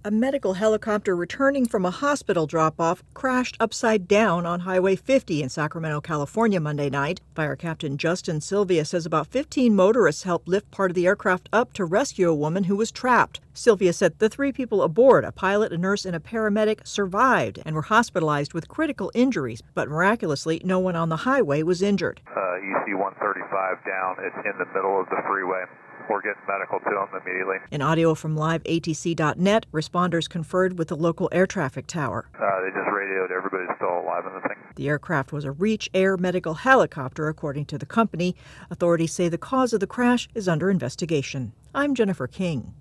A medical helicopter returning from a hospital drop-off crashed upside down on Highway 50 in Sacramento, California Monday night. Fire Captain Justin Sylvia says about 15 motorists helped lift part of the aircraft up to rescue a woman who was trapped. Sylvia said the 3 people aboard, a pilot, a nurse, and a paramedic, survived and were hospitalized with critical injuries, but miraculously, no one on the highway was injured. EC 135 down. It's in the middle of the freeway. We're getting medical to them immediately. In audio from liveatc.net, responders conferred with the local air traffic tower. They just radioed everybody's still alive in the thing. The aircraft was a Reach Air medical helicopter, according to the company. Authorities say the cause of the crash is under investigation. I'm Jennifer King.